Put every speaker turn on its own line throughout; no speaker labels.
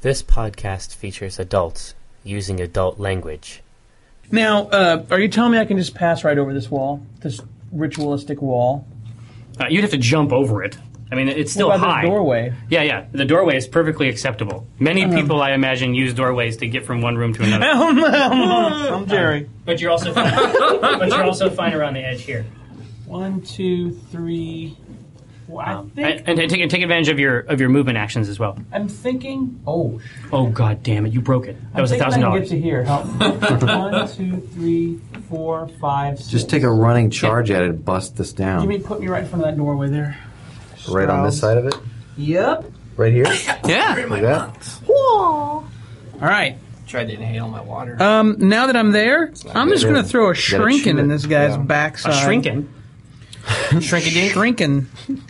This podcast features adults using adult language.
Now, are you telling me I can just pass right over this wall? This ritualistic wall?
You'd have to jump over it. I mean, it's still
what about
high.
The doorway?
Yeah. The doorway is perfectly acceptable. Many people, I imagine, use doorways to get from one room to another.
I'm Jerry.
But you're also fine around the edge here.
1, 2, 3. Well,
And take advantage of your movement actions as well.
I'm thinking. Oh
God damn it! You broke it. That was $1,000.
I can get to here. Help me. 1, 2, 3, 4, 5, 6.
Just take a running charge at it and bust this down.
Put me right in front of that doorway there.
Right on this side of it?
Yep.
Right here?
Yeah.
Like that?
All right.
Tried to inhale my water.
Now that I'm there, I'm just going to throw a shrinkin' in this guy's backside.
A shrinkin'? Shrinky-dink?
Shrinkin'.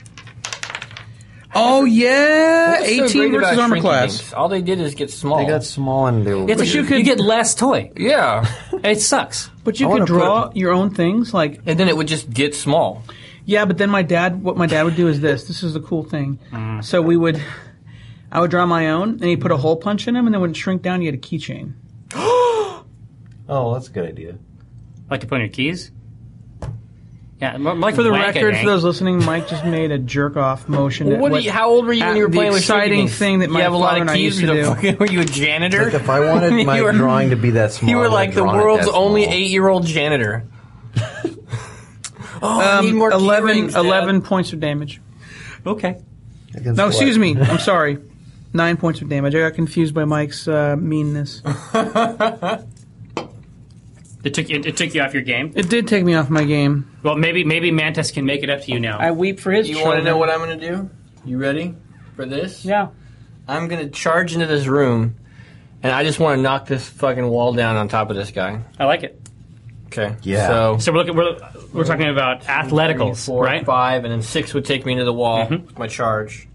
Oh, yeah.
What's so
18
great
versus
about
armor
shrinky
class.
dinks? All they did is get small.
They got small and they were...
But you get less toy.
Yeah.
It sucks.
But you could draw your own things, like...
And then it would just get small.
Yeah, but then what my dad would do is this. This is the cool thing. So I would draw my own, and he'd put a hole punch in them, and then when it shrink down, you had a keychain.
Oh, that's a good idea.
Like to put in your keys? Yeah, like
for the record, for those listening, Mike just made a jerk-off motion.
Well, how old were you when you were playing with
exciting thing that my father and I used to do.
Were you a janitor?
Like if I wanted my drawing to be that small,
you were like the world's only 8-year-old janitor. I need more
11 points of damage.
Okay.
No, excuse me. I'm sorry. 9 points of damage. I got confused by Mike's meanness.
It took you off your game?
It did take me off my game.
Well, maybe Mantis can make it up to you now.
I weep for his
You
children.
want to know what I'm going to do? You ready for this?
Yeah.
I'm going to charge into this room, and I just want to knock this fucking wall down on top of this guy.
I like it.
Okay.
Yeah.
So we're talking about athleticals,
4,
right?
5, and then 6 would take me into the wall with my charge.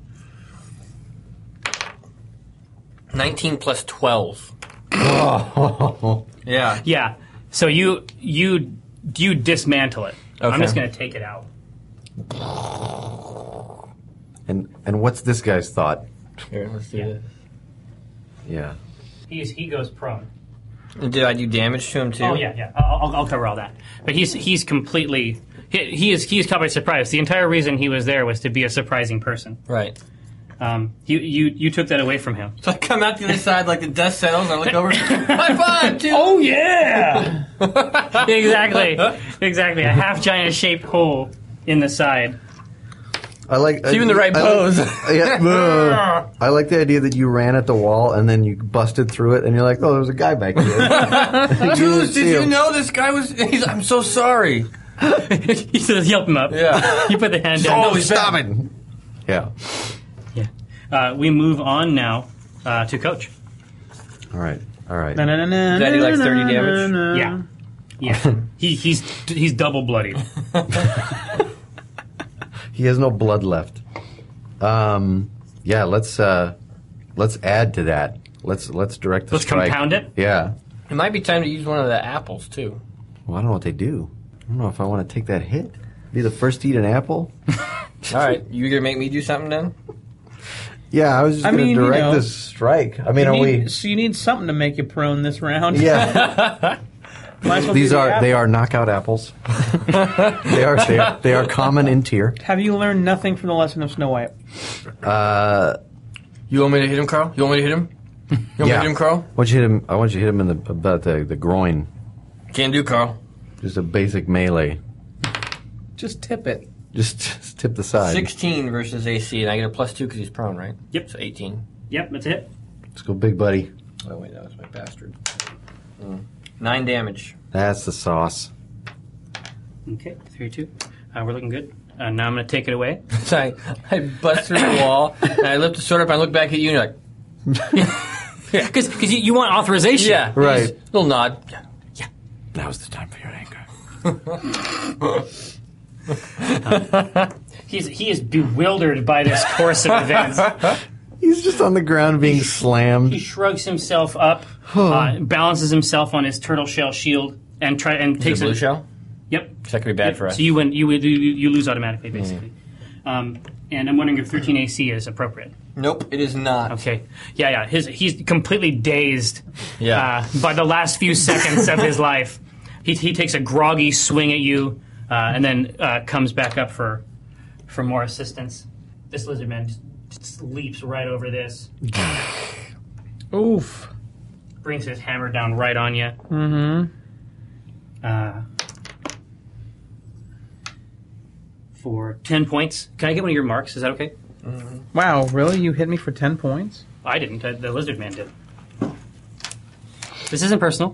19 plus 12. Yeah.
Yeah. So you dismantle it.
Okay.
I'm just going to take it out.
And what's this guy's thought?
Here, let's do this.
Yeah.
He goes prone.
And did I do damage to him too?
Oh yeah. I'll cover all that. But he's completely he's caught by surprise. The entire reason he was there was to be a surprising person.
Right.
You took that away from him.
So I come out the other side like the dust settles. I look over. High five, dude.
Oh yeah. Exactly. A half giant shaped hole in the side.
I like
you in the right pose.
I like the idea that you ran at the wall and then you busted through it and you're like, oh, there was a guy back there.
Dude, did you know this guy was... I'm so sorry.
He says, "Help him up."
Yeah.
You put the hand down.
Oh, stop it. Yeah.
We move on now to Coach.
All right.
Daddy likes 30 damage?
Yeah. He's double bloodied.
He has no blood left. Yeah, let's add to that. Let's direct the strike.
Let's compound it?
Yeah.
It might be time to use one of the apples, too.
Well, I don't know what they do. I don't know if I want to take that hit. Be the first to eat an apple?
All right. You going to make me do something then?
Yeah, I was just going to direct this strike. I mean,
So you need something to make you prone this round.
Yeah. They are knockout apples. they are common in tier.
Have you learned nothing from the lesson of Snow White?
You want me to hit him, Carl? You want me to hit him? You want me to hit him, Carl?
I want you to hit him in the groin.
Can do, Carl.
Just a basic melee.
Just tip it.
Just tip the side.
16 versus AC, and I get a +2 because he's prone, right?
Yep.
So 18.
Yep, that's it.
Let's go, big buddy.
Oh, wait, that was my bastard. 9 damage.
That's the sauce.
Okay, 3-2. We're looking good. Now I'm going to take it away.
So I bust through the wall, and I lift the sword up, and I look back at you, and you're like...
Yeah, because you want authorization.
Yeah.
Right.
Little nod.
Yeah.
Now's the time for your anger.
He is bewildered by this course of events.
He's just on the ground being slammed.
He shrugs himself up, balances himself on his turtle shell shield, and takes
a blue shell?
Yep.
So that could be bad for us.
So you lose automatically, basically. And I'm wondering if 13 AC is appropriate.
Nope, it is not.
Okay. Yeah. He's completely dazed.
Yeah.
By the last few seconds of his life, he takes a groggy swing at you, and then comes back up for more assistance. This lizard man just leaps right over this,
Oof.
brings his hammer down right on you. For 10 points. Can I get one of your marks? Is that okay?
Wow, really? You hit me for 10 points?
I didn't. The lizard man did. This isn't personal.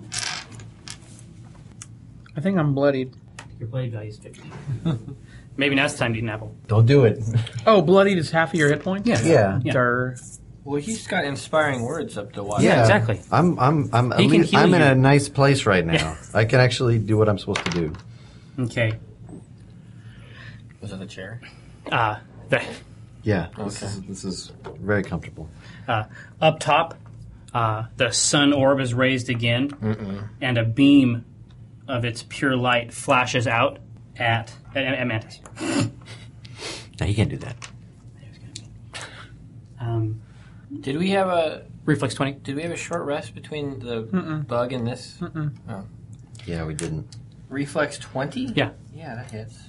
I think I'm bloodied.
Your blade value is 50. Maybe now's the time to eat an apple.
Don't do it.
Oh, bloodied is half of your hit points?
Yeah.
Yeah.
Dar.
Well, he's got inspiring words up to watch.
Yeah,
exactly.
I'm at
He can
least,
heal
I'm in
you.
a nice place right now. I can actually do what I'm supposed to do.
Okay.
Was that the chair?
The,
Yeah,
Okay.
this is very comfortable.
up top, the sun orb is raised again, and a beam of its pure light flashes out at Mantis.
No, you can't do that.
Did we have a
Reflex 20.
Did we have a short rest between the bug and this? Oh.
Yeah, we didn't.
Reflex 20?
Yeah.
Yeah, that hits.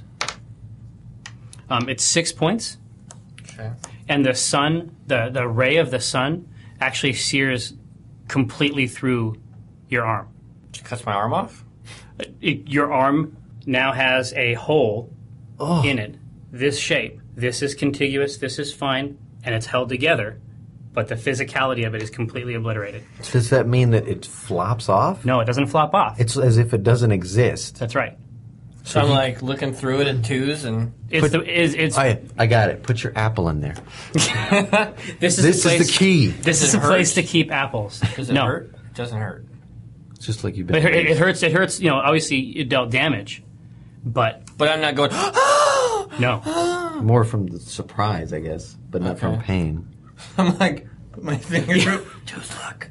It's 6 points,
Okay.
and the sun, the ray of the sun, actually sears completely through your arm.
Just cuts my arm off?
Your arm now has a hole in it, this shape. This is contiguous, this is fine, and it's held together, but the physicality of it is completely obliterated.
Does that mean that it flops off?
No, it doesn't flop off.
It's as if it doesn't exist.
That's right.
So I'm like looking through it at twos and
It's
I got it. Put your apple in there.
this is
This
the place,
is the key.
This is
it
a place
hurt?
to keep apples.
does it
no,
hurt? It doesn't hurt.
It's just like you've
But
been.
it hurts. It hurts. You know, obviously it dealt damage, but
But I'm not going,
no.
More from the surprise, I guess, but not from
Okay.
pain.
I'm like, put my finger through. Just look.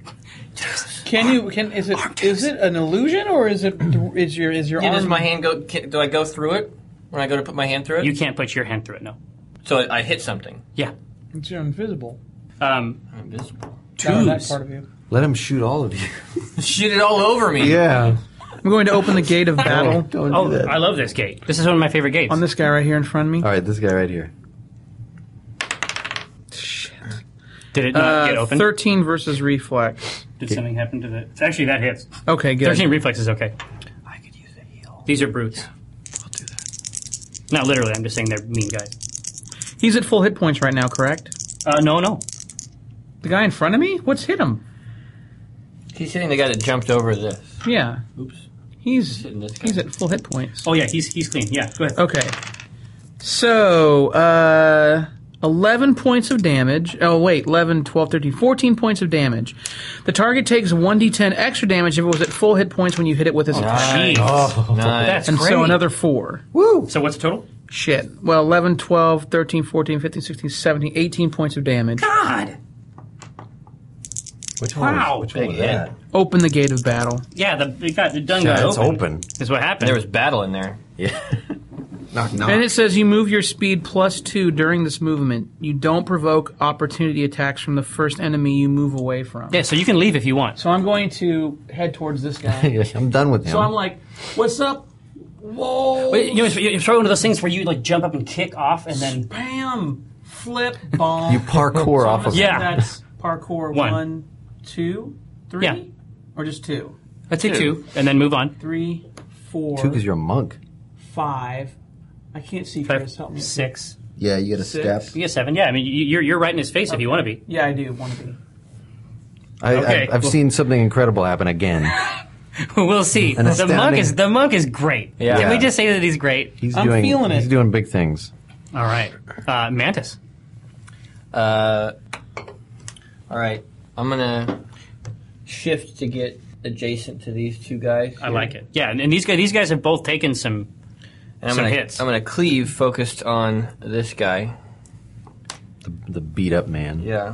Is it an illusion or is your
Yeah,
arm?
does my hand go, do I go through it when I go to put my hand through it?
You can't put your hand through it. No.
So I hit something.
Yeah.
It's invisible.
I'm invisible.
That
Twos.
part of you.
Let him shoot all of you.
Shoot it all over me.
Yeah.
I'm going to open the gate of battle
Don't
Oh,
do that.
I love this gate. This is one of my favorite gates.
on this guy right here in front of me.
All right, this guy right here.
Did it not get open?
13 versus reflex.
Did something happen to the? Actually, that hits.
Okay, good.
13 reflex is okay.
I could use a heal.
These are brutes.
I'll do that.
Not literally. I'm just saying they're mean guys.
He's at full hit points right now, correct?
No.
The guy in front of me? What's hit him?
He's hitting the guy that jumped over this.
Yeah.
Oops.
He's
hitting this guy.
he's at full hit points.
Oh yeah, he's clean. Yeah, go ahead.
Okay. So, 11 points of damage. Oh, wait. 11, 12, 13, 14 points of damage. The target takes 1d10 extra damage if it was at full hit points when you hit it with his attack.
Jeez.
Nice.
That's
And
great.
so another 4.
Woo!
So what's the total?
Shit. Well, 11, 12, 13, 14, 15, 16, 17, 18 points of damage.
God.
Which
Wow.
Which one was
Big hit.
that?
Open the gate of battle.
Yeah, the done
Yeah,
got
it's
open.
open.
Is what happened.
There was battle in there.
Yeah. Knock, knock.
And it says you move your speed +2 during this movement. You don't provoke opportunity attacks from the first enemy you move away from.
Yeah, so you can leave if you want.
So I'm going to head towards this guy.
Yeah, I'm done with him.
So I'm like, what's up? Whoa.
But, you know, it's probably one of those things where you like jump up and kick off, and then
Bam! Flip, bomb.
you parkour off of him.
Yeah.
That's parkour
One.
1, 2, 3?
Yeah.
Or just 2?
let's take 2, and then move on.
3, 4,
Two, because you're a monk.
5. I can't see,
5,
Chris. Help me.
6.
Yeah, you get a
6.
step.
You get 7. Yeah, I mean you're right in his face if you want to be.
Yeah, I do want to be.
Okay.
I've seen something incredible happen again.
We'll see.
An astounding-
The monk is great.
Yeah.
Can we just say that he's great?
I'm feeling it.
He's doing big things.
All right, Mantis.
All right. I'm going to shift to get adjacent to these two guys.
I like it. Yeah, and these guys have both taken some.
And
Some
I'm gonna,
hits.
I'm going to cleave focused on this guy.
The beat up man.
Yeah.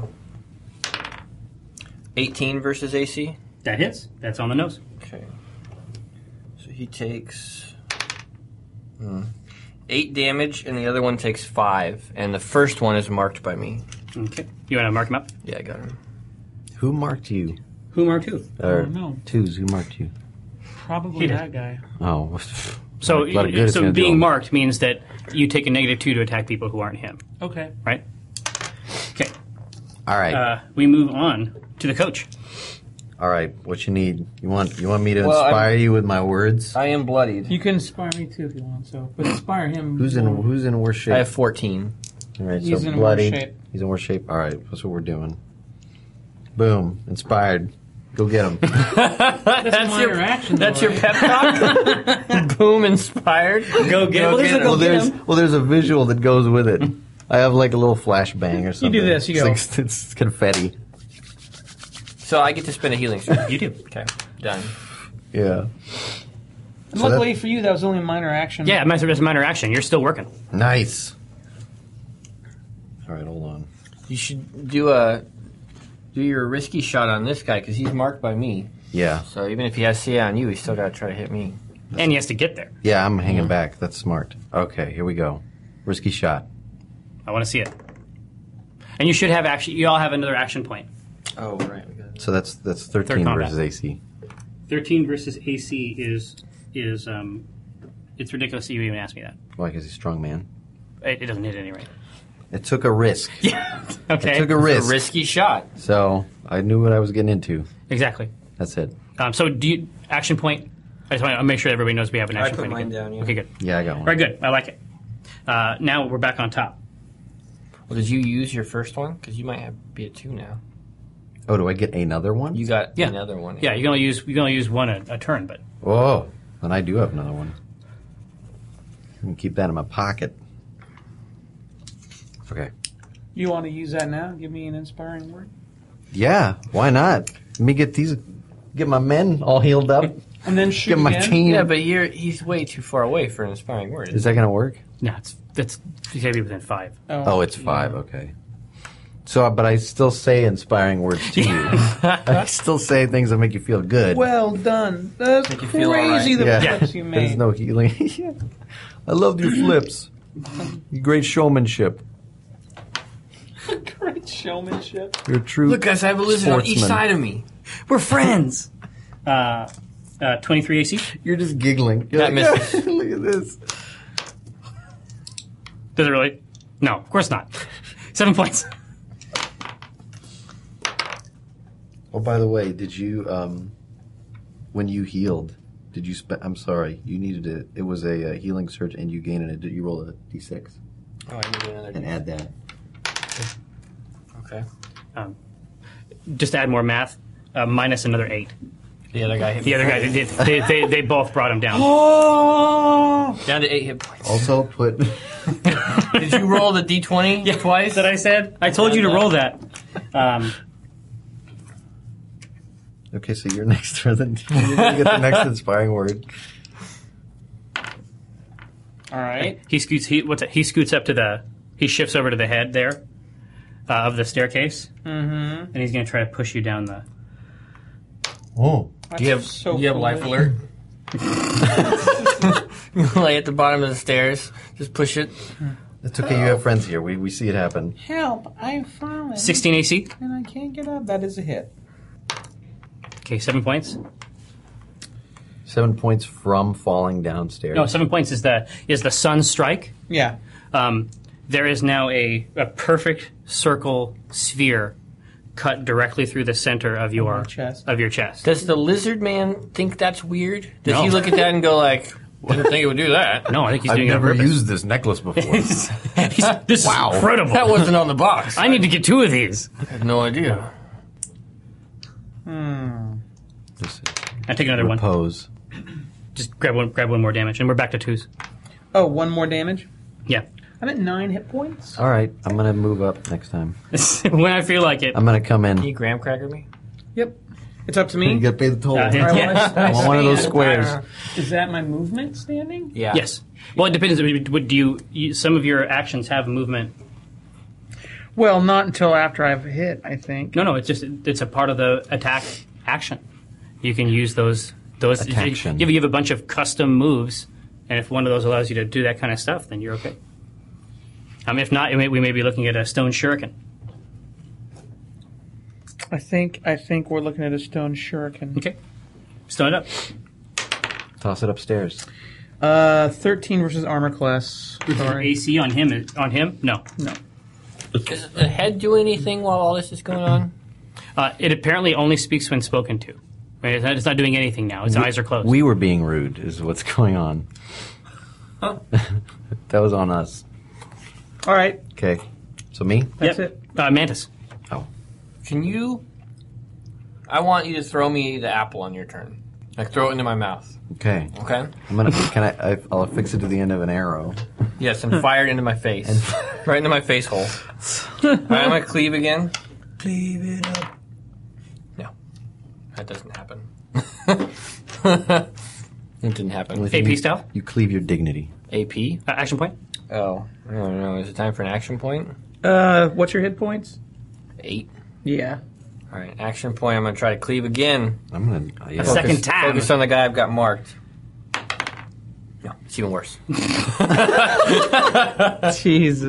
18 versus AC.
That hits. That's on the nose.
Okay. So he takes 8 damage, and the other one takes 5. And the first one is marked by me.
Okay. You want to mark him up?
Yeah, I got him.
Who marked you?
Who marked who?
Or
no.
twos, who marked you?
Probably that guy.
Oh.
So,
A lot of good it's
so
gonna do
being
him.
marked means that you take a -2 to attack people who aren't him,
Okay.
right? Okay.
All right.
We move on to the coach.
All right. What you need? You want me to
Well,
inspire you with my words?
I am bloodied.
You can inspire me too if you want. So, but inspire him.
Who's in worse shape?
I have 14.
All right,
He's
so
in
bloody.
worse shape.
He's in worse shape. All right, that's what we're doing. Boom. Inspired. Go get him.
That's a minor action.
That's
though,
your
right?
pep talk? Boom, inspired.
Go get him.
Well, there's a visual that goes with it. I have like a little flashbang or something.
do this, you
It's
go.
like, it's confetti.
So I get to spend a healing surge.
You do.
Okay, done.
Yeah.
And
So
luckily for you, that was only a minor action.
Yeah, it's a minor action. You're still working.
Nice. All right, hold on.
You should do your risky shot on this guy because he's marked by me.
Yeah.
So even if he has CA on you, he's still got to try to hit me.
And he has to get there.
Yeah, I'm hanging back. That's smart. Okay, here we go. Risky shot.
I want to see it. And you should have action. You all have another action point.
Oh, right. We got it.
So that's 13
Third combat.
versus AC.
13 versus AC is it's ridiculous that you even asked me that.
Why? Because he's a strong man.
It doesn't hit any rate.
It took a risk.
Okay.
It took a
It's a
risk.
risky shot.
So I knew what I was getting into.
Exactly.
That's it.
So do you action point? I just want to make sure everybody knows we have an action
put
point.
mine
again.
down, yeah.
Okay, good.
Yeah, I got one.
Very good. I like it. Now we're back on top.
Well, did you use your first one? Because you might be at 2 now.
Oh, do I get another one?
You got
Yeah.
another one.
Yeah, you can only use one a turn, but
Oh, then I do have another one. I can keep that in my pocket. Okay.
You want to use that now? Give me an inspiring word.
Yeah, why not? Let me get my men all healed up.
And then shoot
Get my
again.
team.
Yeah, but he's way too far away for an inspiring word.
Is that going to work?
no, it's you gotta be within 5.
Oh, it's 5. Okay. So, but I still say inspiring words to you. I still say things that make you feel good.
Well done. That's
Make you feel all
crazy
right.
the
Yeah.
flips you
There's
made.
no healing. Yeah. I loved your flips. Your great showmanship.
Great showmanship.
You're a true.
Look, guys, I have a lizard on each
sportsman.
side of me.
We're friends. 23 AC.
You're just giggling. You're
That misses.
Look at this.
Does it really? No, of course not. 7 points.
Oh, by the way, did you when you healed? Did you spend? I'm sorry, you needed it. It was a healing surge, and you gained it. Did you roll a d6
Oh, I need another.
and add that?
Okay.
Just to add more math. Minus another 8.
The other guy hit me.
The other guy, they both brought him down.
Down to 8 hit points.
Also put.
Did you roll the d20 twice?
That I said? I told you to roll that.
Okay, so you're next turn. Then you're gonna get the next inspiring word.
All right.
He scoots. He scoots up to the. He shifts over to the head there of the staircase, and he's going to try to push you down the.
Oh,
Do you have,
so
do you have
foolish.
life alert? Lay at the bottom of the stairs. Just push it.
it's okay. You have friends here. We see it happen.
Help! I've fallen.
16 AC.
And I can't get up. That is a hit.
Okay, 7 points.
7 points from falling downstairs.
No, 7 points is the sun strike.
Yeah.
There is now a perfect circle sphere cut directly through the center of your
my chest.
chest.
Does the lizard man think that's weird? Does
No.
he look at that and go like, "Didn't think it would do that"?
No, I think he's
I've
doing it on
never
purpose.
used this necklace before.
This is incredible.
That wasn't on the box.
I need to get 2 of these.
I have no idea.
This is
I take another one.
repose.
Just grab one more damage, and we're back to 2s.
Oh, 1 more damage.
Yeah.
I'm at 9 hit points.
All right, I'm gonna move up next time.
When I feel like it.
I'm gonna come in.
Can you graham cracker me?
Yep. It's up to me.
You gotta pay the toll.
Yeah.
All right,
I want one of those
stand.
squares.
Is that my movement standing?
Yeah.
Yes. Well, it depends. Would you? Some of your actions have movement.
Well, not until after I've hit, I think.
No. It's a part of the attack action. You can use those.
Attaction.
You have a bunch of custom moves, and if one of those allows you to do that kind of stuff, then you're okay. If not, we may be looking at a stone shuriken.
I think we're looking at a stone shuriken.
Okay. Stone it up.
Toss it upstairs.
13 versus armor class. Sorry.
AC on him? No.
No.
Does the head do anything while all this is going on?
It apparently only speaks when spoken to. Right? It's not doing anything now. Its eyes are closed.
We were being rude, is what's going on.
Huh?
That was on us.
All right.
Okay. So me?
That's
Yep.
it.
Mantis.
Oh.
Can you... I want you to throw me the apple on your turn. Like, throw it into my mouth.
Okay.
Okay?
I'll affix it to the end of an arrow.
Yes, and fire it into my face. Right into my face hole. Alright, I'm going to cleave again.
Cleave it up.
No. That doesn't happen. It didn't happen.
AP style?
You cleave your dignity.
AP?
Action point?
Oh, I don't know. Is it time for an action point?
What's your hit points?
8.
Yeah.
All right, action point. I'm going to try to cleave again.
I'm gonna. Yeah.
A second time.
Focus on the guy I've got marked. No, it's even worse.
Jesus.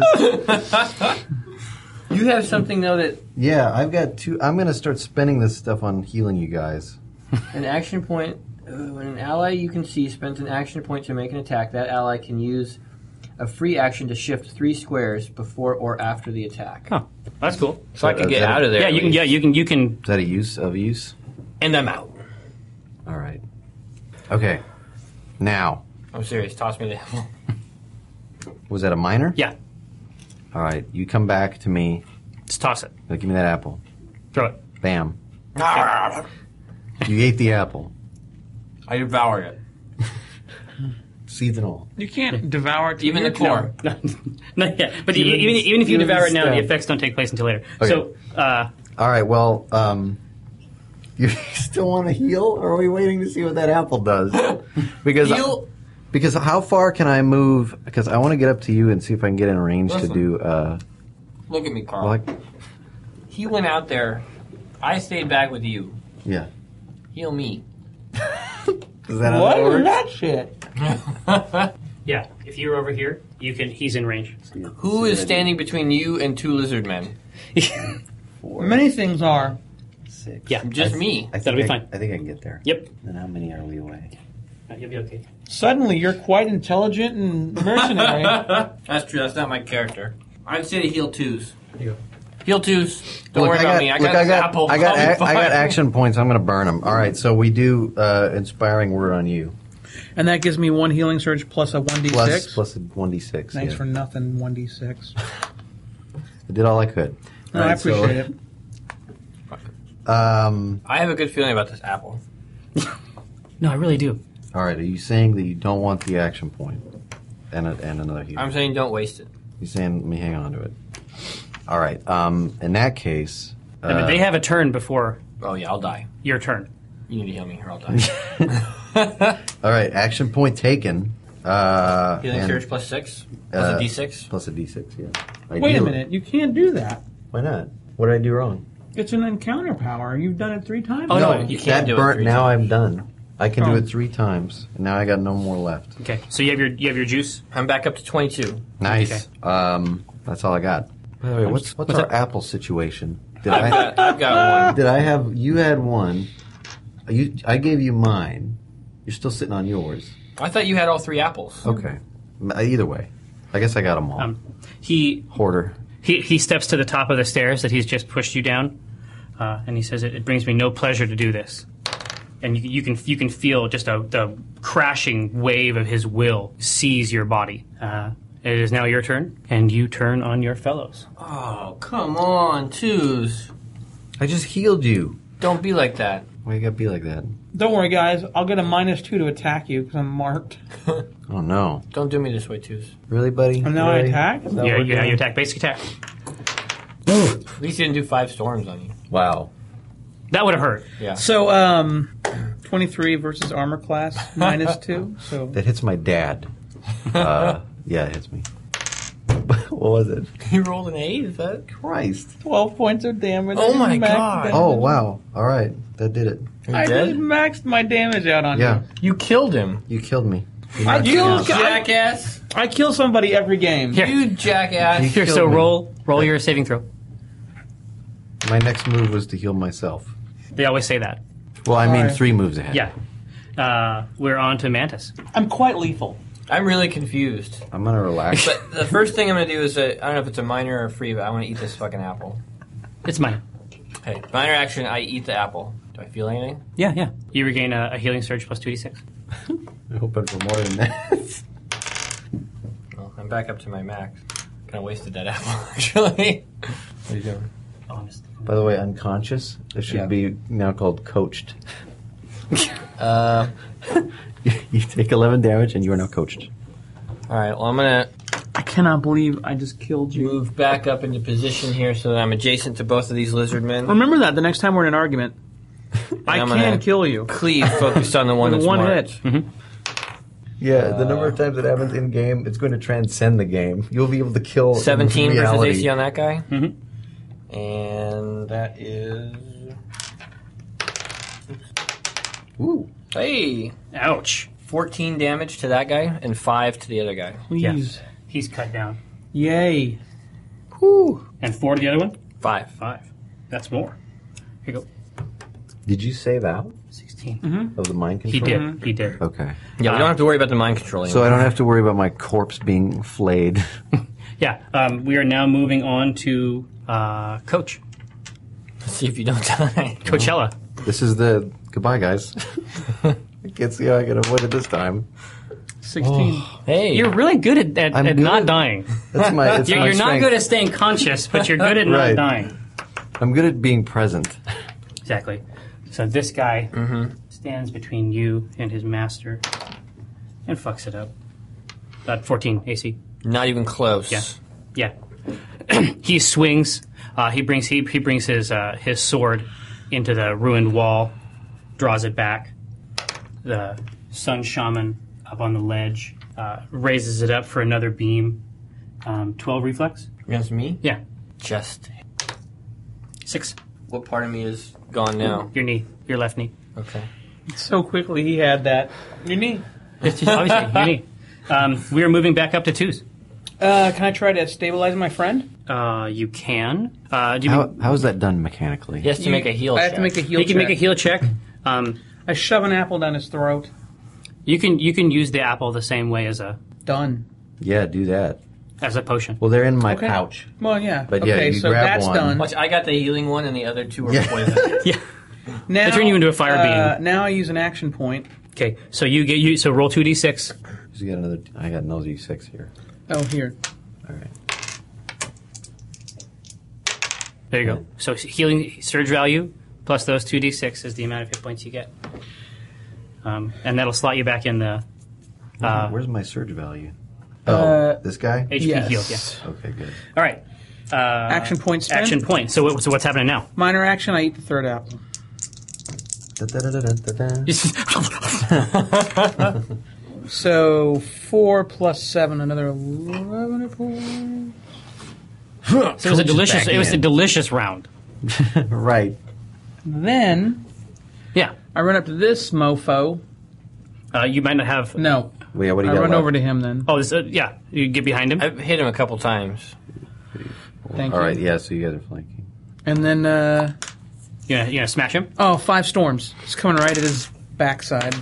You have something, though, that
Yeah, I've got 2. I'm gonna start spending this stuff on healing you guys.
an action point, when an ally you can see spends an action point to make an attack, that ally can use a free action to shift 3 squares before or after the attack.
Oh, that's cool.
So I can
Is
get
that
out of there.
Yeah,
at
you can.
least.
Yeah, you can.
Is that a use?
And I'm out.
All right. Okay. Now,
I'm serious. Toss me the apple.
was that a minor?
Yeah,
All right. You come back to me.
just toss it.
Now, give me that apple.
Throw it.
Bam.
I
You ate the apple.
devoured it.
Seeds and all.
You can't devour it.
Even the core.
No, yeah, but
Even-
even if you
even
devour it now, the
stab.
effects don't take place until later.
Okay.
So,
All right. Well, you still want to heal, or are we waiting to see what that apple does? Because
Heal.
because how far can I move? Because I want to get up to you and see if I can get in range
Listen.
to do.
Look at me, Carl.
Like,
He went out there. I stayed back with you.
yeah.
Heal me.
Is that how
What
that
is
works?
that shit?
yeah, if you're over here, you can. He's in range.
Who is standing between you and 2 lizard men?
Many things are.
6.
Yeah.
Just me.
I think
That'll be fine.
I think I can get there.
Yep,
Then how many are we away?
you'll be okay.
Suddenly, you're quite intelligent and mercenary.
That's true. That's not my character. I'd say to heal 2s.
There you go.
Heal 2s. Don't worry about me. I got this apple.
I got
I'll be fine.
action points. I'm going to burn them. All right. So we do inspiring word on you.
And that gives me 1 healing surge plus a 1d6.
Plus a 1d6.
Thanks
yeah.
for nothing, 1d6.
I did all I could.
No,
All
I
right, so,
appreciate it.
I have a good feeling about this apple.
No, I really do.
All right. Are you saying that you don't want the action point and another heal?
I'm saying don't waste it.
You're saying let me hang on to it. All right. In that case,
I mean, they have a turn before
Oh, yeah, I'll die.
your turn.
You need to heal me or I'll die.
all right. Action point taken.
Healing
and,
surge plus 6? Plus a d6?
Plus a d6. Yeah.
Wait a
Ideally.
minute, you can't do that.
Why not? What did I do wrong?
It's an encounter power. You've done it 3 times.
Oh, no,
you can't
that
do it
burnt.
3
Now
times.
I'm done. I can
Oh.
do it 3 times. And now I got no more left.
Okay, so you have your juice.
I'm back up to 22.
Nice. That's all I got. By the way, what's
what's
our
up?
apple situation? Did
I've got one.
Did I have? You had one. I gave you mine. You're still sitting on yours.
I thought you had all 3 apples.
Okay. Either way, I guess I got them all.
He
Hoarder.
he steps to the top of the stairs that he's just pushed you down, and he says, "It brings me no pleasure to do this." And you can feel just the crashing wave of his will seize your body. It is now your turn, and you turn on your fellows.
Oh, come on, 2s.
I just healed you.
Don't be like that.
Why you gotta be like that?
Don't worry, guys. I'll get a -2 to attack you because I'm marked.
Oh no!
Don't do me this way, 2s.
Really, buddy?
And now I
Really?
attack?
Is that
Yeah,
what we're
you
doing?
attack, basic attack.
At least you didn't do 5 storms on you.
Wow.
That would have hurt.
Yeah.
So, 23 versus armor class, -2. So,
That hits my dad. Yeah, it hits me. What was it?
You rolled an 8, is that?
Christ.
12 points of damage.
Oh my
Max
God.
damage.
Oh wow! All right, that did it.
You
I
dead?
just maxed my damage out on
Yeah,
You killed him.
you killed me.
I
You
kill,
jackass.
I kill somebody every game.
Here.
You jackass.
Here,
killed
so
me.
roll your saving throw.
My next move was to heal myself.
They always say that.
Well, I mean
Alright.
3 moves ahead.
Yeah. We're on to Mantis.
I'm quite lethal.
I'm really confused.
I'm gonna relax.
But the first thing I'm going to do is, I don't know if it's a minor or a free, but I want to eat this fucking apple.
It's mine.
Okay, minor action, I eat the apple. Do I feel anything?
Yeah. You regain a healing surge plus 2d6.
I'm hoping for more than that.
Well, I'm back up to my max. Kind of wasted that apple, actually. What are you doing?
Honestly.
By the way, unconscious. It should
Yeah.
be now called coached. You take 11 damage and you are now coached.
All right, well, I'm going to
I cannot believe I just killed you.
move back up into position here so that I'm adjacent to both of these lizard men.
Remember that the next time we're in an argument. I
I'm
can
gonna
kill you.
Cleave focused on the one
With
that's
one
marked.
hit.
Yeah, the number of times it happens in game, it's going to transcend the game. You'll be able to kill
17
in
versus
reality.
AC on that guy.
Mm-hmm.
And that is...
Ooh.
Hey!
Ouch.
14 damage to that guy and 5 to the other guy.
Please.
He's cut down.
Yay.
And 4 to the other one?
5.
5. That's more. Here you go.
Did you save out
16.
of the mind
He
control?
did. He did.
Okay.
Yeah, we don't have to worry about the mind control
So
anymore.
I don't have to worry about my corpse being flayed.
Yeah. We are now moving on to Coach.
See if you don't die.
Coachella.
This is the... Goodbye, guys. I can't see how I can avoid it this time.
16.
Hey!
You're really good at
I'm good
not
at-
dying.
That's my... It's
You're,
my
you're not
strength.
good at staying conscious, but you're good at not
Right.
dying.
I'm good at being present.
Exactly. So this guy stands between you and his master and fucks it up. 14 AC.
Not even close.
Yeah. Yeah. He swings. He brings his sword into the ruined wall, draws it back. The Sun Shaman up on the ledge raises it up for another beam. 12 reflex.
Against me?
Yeah.
Just.
6.
What part of me is gone now?
Your knee. Your left knee.
Okay.
So quickly he had that. Your knee.
It's just obviously your knee. We are moving back up to 2s.
Can I try to stabilize my friend?
You can. Do you
How is that done mechanically?
He has to make a heal
I
check.
have to make a heal
you can
check.
make a heal check.
I shove an apple down his throat.
You can use the apple the same way as a
Done.
Yeah, do that.
potion.
Well, they're in my
Okay.
pouch.
Well, yeah.
But yeah,
okay,
you
so
grab
that's
one.
done.
Watch, I got the healing one and the other two were
Yeah.
poison.
Yeah.
Now,
They turn you into a fire beam.
Now I use an action point.
Okay. So so roll 2d6.
You got another. I got another D6 here.
Oh, here.
All right.
There you go. So healing surge value plus those 2d6 is the amount of hit points you get. And that'll slot you back in the
Where's my surge value? Oh, this guy.
HP
Yes.
healed. Yeah.
Okay, good.
All right.
Action point spent.
Action point. So what's happening now?
Minor action, I eat the third apple.
Da-da-da-da-da-da.
So 4 plus 7, another 11 hit points.
So it was a delicious.
back
It was a
in.
delicious round.
Right.
Then
Yeah.
I run up to this mofo.
You might not have.
No.
Well, yeah, what do
I
you got
run
left?
over to him then.
Oh, this, yeah. You get behind him.
I've hit him a couple times.
Thank
All
you.
right, yeah, so you guys are flanking.
And then,
You gonna smash him?
5 storms. It's coming right at his backside.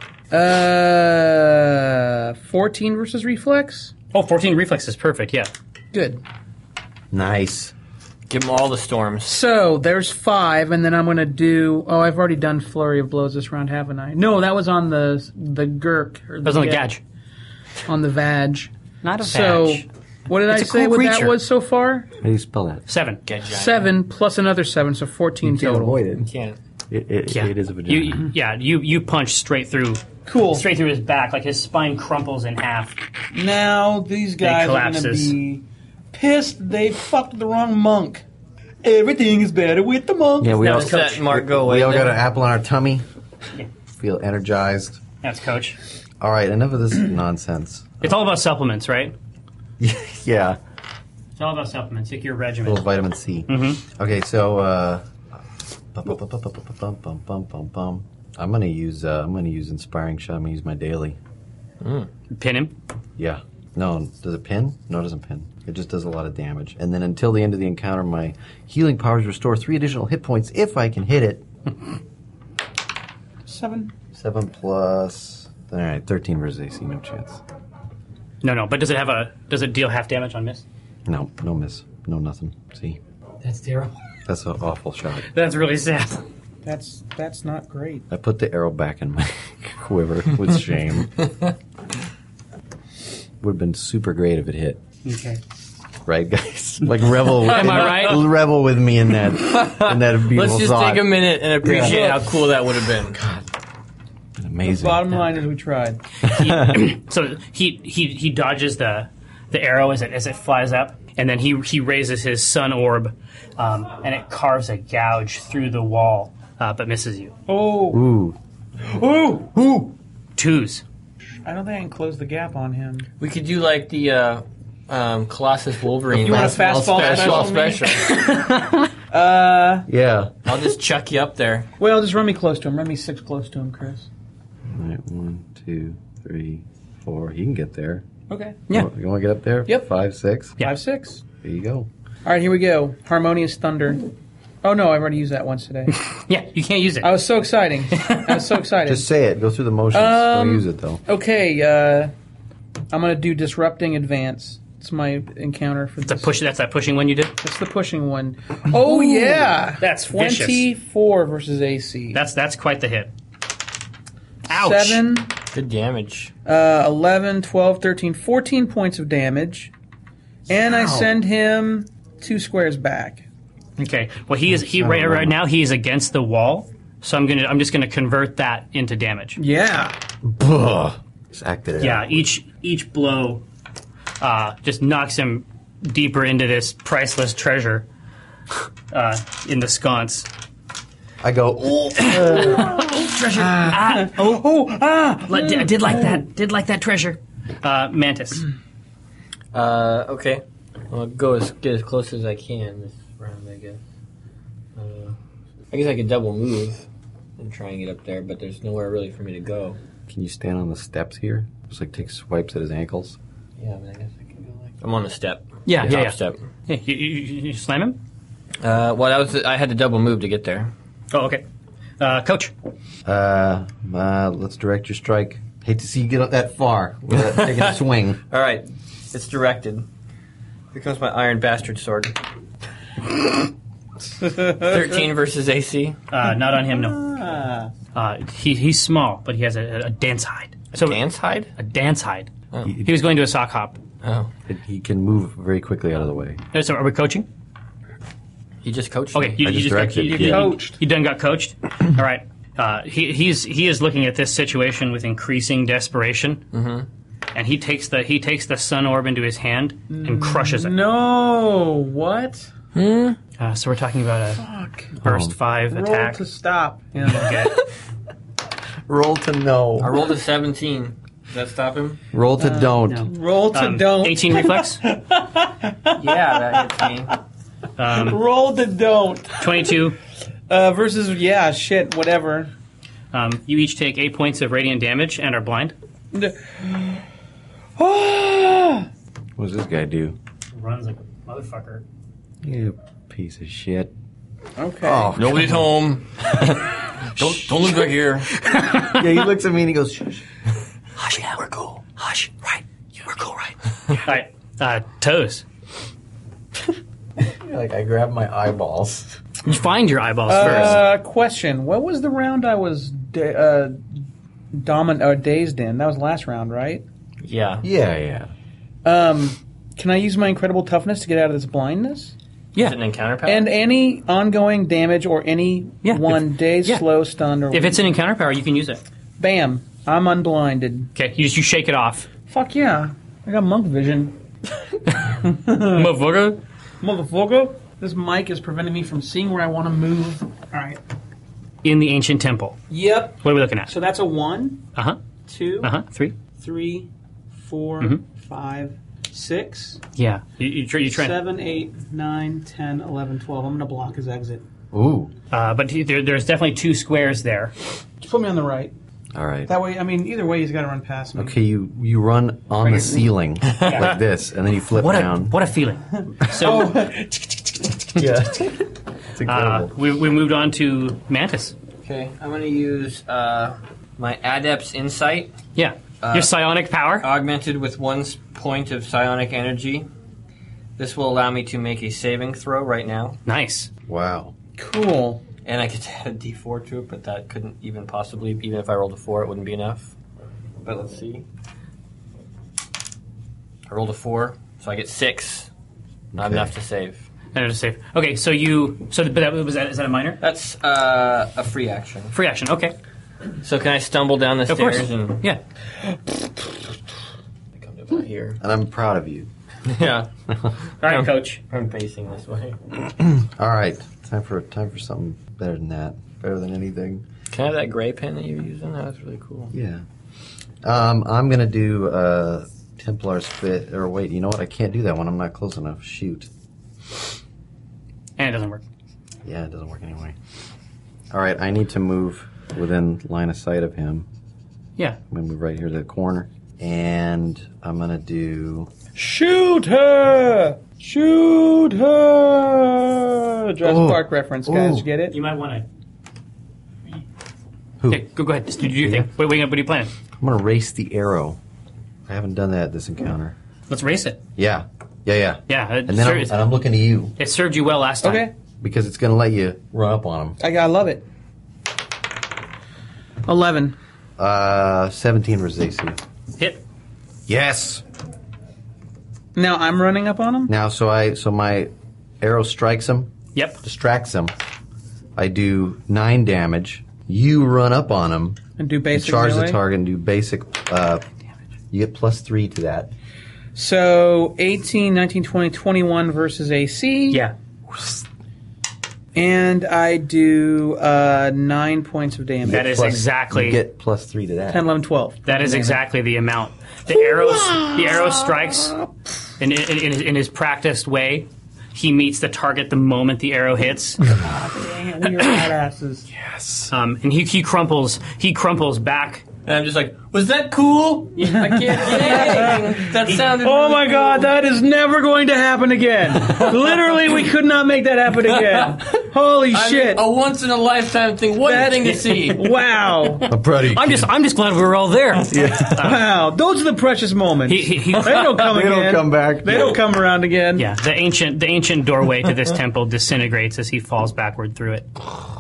14 versus reflex.
Oh, 14 reflex is perfect. Yeah.
Good.
Nice.
Give him all the storms.
So there's 5, and then I'm going to do. Oh, I've already done flurry of blows this round, haven't I? No, that was on the Gurk. Or
That was on the Gadge.
On the Vag.
Not a
So
Vag.
what did
It's
I
a
say?
cool
What that
creature.
was so far?
How do you spell that?
7.
Get giant.
7 plus another 7, so 14 total.
it.
Can't.
Yeah.
It is a vagina.
You punch straight through.
Cool.
Straight through his back, like his spine crumples in half.
Now these guys are going to
collapses.
be pissed. They fucked the wrong monk. Everything is better with the monk.
Yeah, we all,
Does that mark go away?
we all got
then?
an apple on our tummy.
Yeah.
Feel energized.
That's Coach.
All right, enough of this nonsense.
It's all about supplements, right?
Yeah,
It's all about supplements. Take your
a little
regimen.
vitamin C.
Mm-hmm.
Okay, so I'm gonna use inspiring shot. I'm gonna use my daily.
Pin him.
Yeah. No, does it pin? No, it doesn't pin. It just does a lot of damage. And then until the end of the encounter, my healing powers restore 3 additional hit points if I can hit it.
7.
7 plus... All right, 13 versus AC, no chance.
No. But does it deal half damage on miss?
No miss. No nothing. See?
That's terrible.
That's an awful shot.
That's really sad.
That's not great.
I put the arrow back in my quiver with shame. Would have been super great if it hit.
Okay.
Right, guys? Like revel.
Am I right?
Revel with me in that beautiful
Let's just
thought.
take a minute and appreciate how cool that would have been.
Amazing.
Bottom line is we tried.
So he dodges the arrow as it flies up, and then he raises his sun orb, and it carves a gouge through the wall, but misses you.
Oh.
Ooh.
Ooh.
2s.
I don't think I can close the gap on him.
We could do like the Colossus Wolverine.
You want a fastball
special?
Yeah.
I'll just chuck you up there.
Well, just run me close to him. Run me 6 close to him, Chris.
All right, 1, 2, 3, 4. He can get there.
Okay.
Yeah.
You want to get up there?
Yep.
5, 6.
Yeah.
5, 6.
There you go.
All right, here we go. Harmonious Thunder. Oh, no, I've already used that once today.
Yeah, you can't use it.
I was so exciting.
Just say it. Go through the motions. Don't use it, though.
Okay, I'm going to do Disrupting Advance. It's my encounter for this.
That's that pushing one you did.
That's the pushing one. Oh, yeah.
That's vicious.
24 versus AC.
That's quite the hit. Ouch.
7,
Good damage.
11, 12, 13, 14 points of damage. And I send him 2 squares back.
Okay. Well, right now he is against the wall, so I'm just gonna convert that into damage.
Yeah.
Just acted it
Yeah.
out.
Each blow just knocks him deeper into this priceless treasure in the sconce.
I go, ooh.
Treasure. I did like that. Did like that treasure. Mantis.
Okay. I'll get as close as I can this round, I guess. I guess I could double move and try and get up there, but there's nowhere really for me to go.
Can you stand on the steps here? Just like take swipes at his ankles.
Yeah, but I guess I can go like... I'm on the step.
Yeah.
Top step.
Yeah, you slam him?
I had to double move to get there.
Oh, okay. Coach.
Let's direct your strike. Hate to see you get up that far without taking a swing.
All right. It's directed. Here comes my iron bastard sword. 13 versus AC.
Not on him, no. He's small, but he has a dance hide.
Dance hide?
A dance hide.
Oh.
He was going to a sock hop.
Oh.
He can move very quickly out of the way.
So are we coaching?
You just coached
Okay,
me.
you
I just
just got
directed.
you,
Yeah.
Coached.
You done got coached. All right. He is looking at this situation with increasing desperation, and he takes the sun orb into his hand and crushes it.
No. What?
So we're talking about a
Fuck.
burst 5
Roll
attack.
to stop. Yeah.
Okay.
Roll to no.
I rolled a 17. Does that stop him?
Roll to don't.
no.
Roll to don't.
18 reflex.
Yeah, that hits me.
Roll to don't.
22.
Versus, yeah, shit, whatever.
You each take 8 points of radiant damage and are blind.
Ah!
What does this guy do?
Runs like a motherfucker.
You piece of shit.
Okay.
Oh,
Nobody's home. don't look back here.
yeah, he looks at me and he goes, shh.
Hush, yeah, we're cool. Hush, right? We're cool, right? All right, Toes.
Like I grab my eyeballs.
You find your eyeballs first.
Question. What was the round I was dazed in? That was last round, right?
Yeah.
Yeah.
Can I use my incredible toughness to get out of this blindness?
Yeah.
Is it an encounter power?
And any ongoing damage or any
Yeah,
dazed,
yeah.
slow, stunned, or
If it's an encounter power, you can use it.
bam, I'm unblinded.
Okay, you shake it off.
Fuck yeah. I got monk vision.
Motherfucker.
Motherfucker. This mic is preventing me from seeing where I want to move. All right.
In the ancient temple.
Yep.
What are we looking at?
So that's a 1,
Uh-huh.
2,
3.
3, 4,
Mhm.
5, 6,
Yeah. You try.
7, 8, 9, 10, 11, 12. I'm going to block his exit.
Ooh.
But there's definitely 2 squares there.
Just put me on the right.
All right.
That way, I mean, either way, he's got to run past me.
Okay, you run on the ceiling like this, and then you flip down.
What a feeling. So
Yeah. It's incredible.
we moved on to Mantis.
Okay, I'm going to use my Adept's Insight,
Yeah. Your psionic power.
augmented with 1 point of psionic energy. This will allow me to make a saving throw right now.
Nice.
Wow.
Cool.
And I could add a d4 to it, but that couldn't even possibly, even if I rolled a 4, it wouldn't be enough. But let's see. I rolled a 4, so I get 6. Not
Okay.
enough to save.
And to save. Okay, so but is that a minor?
That's a free action.
Free action. Okay.
So can I stumble down the
Of course.
stairs and
Yeah.
come to about here?
And I'm proud of you.
Yeah,
All right, Coach.
I'm facing this way.
All right. Time for something better than that. Better than anything.
Can I have that gray pen that you were using? That was really cool.
Yeah. I'm gonna do Templar's Fit. Or wait, you know what? I can't do that one. I'm not close enough. Shoot.
And it doesn't work.
Yeah, it doesn't work anyway. All right, I need to move within line of sight of him.
Yeah.
I'm gonna move right here to the corner, and I'm gonna do.
Shoot her! Shoot her! Jurassic
Oh.
Park reference, guys.
Oh.
You get it?
You might want to.
Who?
Okay, go ahead. Just do your thing. What are you planning?
I'm gonna race the arrow. I haven't done that this encounter.
Let's race it.
Yeah.
Yeah.
And then I'm looking to you
it served you well last time.
Okay.
because it's gonna let you run up on him.
I love it. 11.
17 versus AC.
Hit.
Yes.
Now I'm running up on him?
Now, so my arrow strikes him,
Yep.
distracts him. I do 9 damage. You run up on him,
And do basic
charge
melee?
the target, and do basic. You get +3 to that.
So 18, 19, 20, 21 versus AC.
Yeah.
And I do 9 points of damage.
That is exactly.
You get +3 to that.
10, 11, 12.
That is exactly the amount. The arrow strikes in his practiced way. He meets the target the moment the arrow hits.
Dang it, we are badasses.
And he crumples back.
And I'm just like, was that cool? I can't get anything. That sounded
Oh
really
my god,
cool.
that is never going to happen again. Literally, we could not make that happen again. Holy
I mean,
shit.
a once-in-a-lifetime thing. What a
That-
thing to see.
Wow.
I'm proud of you.
I'm just glad we were all there.
Wow. Those are the precious moments.
He
They don't come
They
again.
don't come back.
They don't come around again.
Yeah, the ancient doorway to this temple disintegrates as he falls backward through it.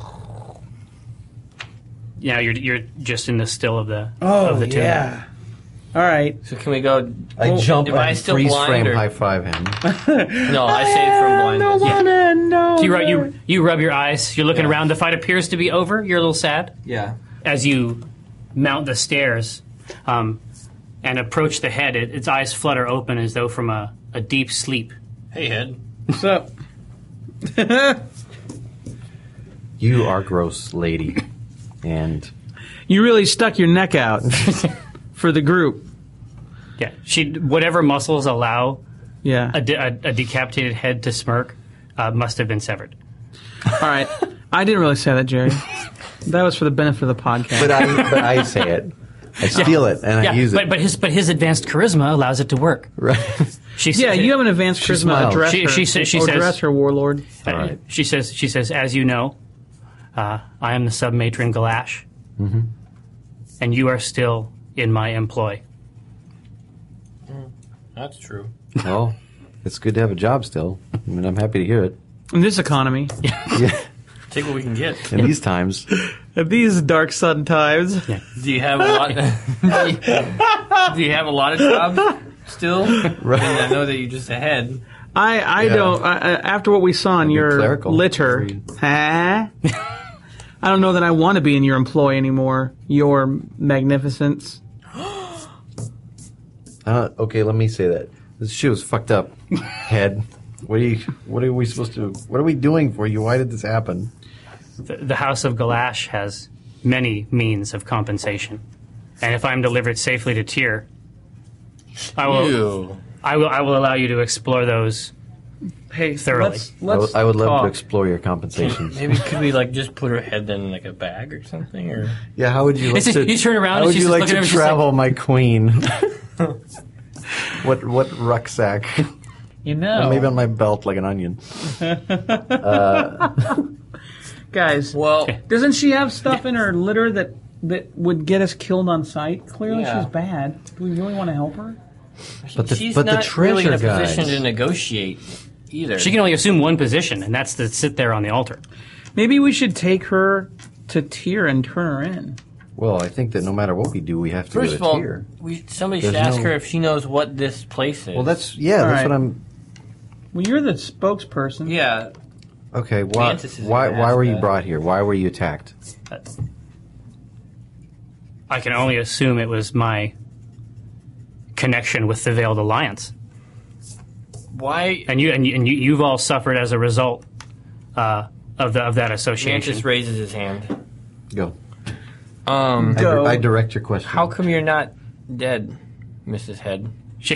Yeah, you're just in the still of the
Oh,
tomb.
yeah. All right.
So can we go?
I jump
Am I
and
still
freeze
blind,
frame
or-
high five him.
No, I saved from blindness.
No.
So you rub your eyes. You're looking around. The fight appears to be over. You're a little sad
Yeah.
as you mount the stairs and approach the head. Its eyes flutter open as though from a deep sleep.
Hey, Ed.
What's up?
You are gross, lady. And
You really stuck your neck out for the group.
Yeah, whatever muscles allow
Yeah.
a decapitated head to smirk must have been severed.
All right. I didn't really say that, Jerry. That was for the benefit of the podcast.
but I say it. I steal it and I use it.
but his advanced charisma allows it to work.
Right.
She
yeah,
says,
you have an advanced charisma.
smiles.
Address
She-
her.
she says-
Address her, warlord.
All right.
She says, as you know, I am the submatron Galash, and you are still in my employ.
That's true.
Well, it's good to have a job still. I mean, I'm happy to hear it.
In this economy,
Yeah.
Take what we can get.
In these times.
at these dark sun times,
Do you have a lot? Do you have a lot of jobs still?
Right.
And I know that you're just ahead.
I
Yeah.
don't. After what we saw in
Be
your
clerical.
litter, huh? I don't know that I want to be in your employ anymore. Your magnificence.
Okay, let me say that. This shit was fucked up, head. What are we supposed to? What are we doing for you? Why did this happen?
The House of Galash has many means of compensation, and if I'm delivered safely to Tyr, I will allow you to explore those
Hey,
Thoroughly.
Let's
I would love
talk.
to explore your compensation.
Maybe could we like just put her head in like a bag or something? Or
Yeah, how would you like to?
You turn around
How
and
would
she's
you
just
like
looking
to
at him, she's like-
travel, my queen? What rucksack?
You know,
Maybe on my belt like an onion.
guys.
well,
Doesn't she have stuff in her litter that would get us killed on sight? Clearly,
Yeah.
she's bad. Do we really want to help her?
But the
she's
but
not
the
really in a
treasure,
position
guys.
to negotiate either.
She can only assume one position, and that's to sit there on the altar.
Maybe we should take her to Tyr and turn her in.
Well, I think that no matter what we do, we have to
First of
go to
all,
Tyr.
somebody
There's
should ask
no-
her if she knows what this place is.
Well, that's
All right.
what I'm.
Well, you're the spokesperson.
yeah.
Okay, why
Mantis is
why
gonna
why
ask
were you
that.
brought here? Why were you attacked?
I can only assume it was my connection with the Veiled Alliance,
Why?
and you've all suffered as a result of that association.
Mantis raises his hand.
Go.
Go.
I direct your question.
How come you're not dead, Mrs. Head?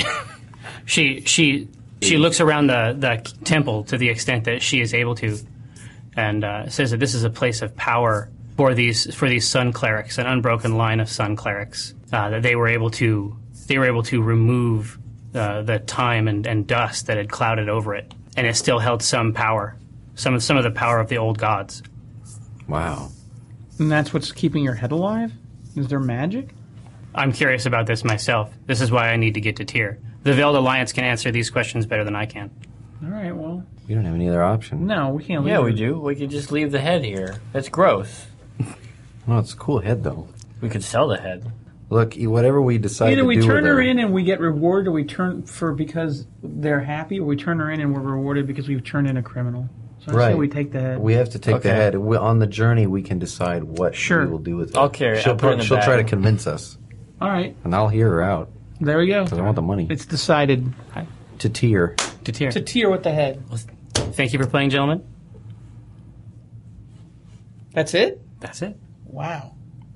She looks around the temple to the extent that she is able to, and says that this is a place of power for these sun clerics, an unbroken line of sun clerics. That they were able to remove the time and dust that had clouded over it, and it still held some power, some of the power of the old gods.
Wow.
And that's what's keeping your head alive? Is there magic?
I'm curious about this myself. This is why I need to get to Tyr. The Veiled Alliance can answer these questions better than I can.
All right, well,
We don't have any other option.
no, we can't leave
Yeah,
her.
we do. We could just leave the head here. That's gross.
No, it's a cool head though.
We could sell the head.
Look, whatever we decide
Either
to
we
do
turn
with
her in and we get rewarded, or we turn for because they're happy, or we turn her in and we're rewarded because we've turned in a criminal. So I say
Right.
we take the head.
we have to take the
Okay.
head. On the journey, we can decide what
Sure.
we will do with it.
I'll carry it.
She'll,
I'll put it in the
she'll try to
bag.
convince us,
All right,
and I'll hear her out
there we go.
because I want the money.
It's decided.
To Tyr.
To Tyr.
To Tyr with the head.
Thank you for playing, gentlemen.
That's it?
That's it.
Wow.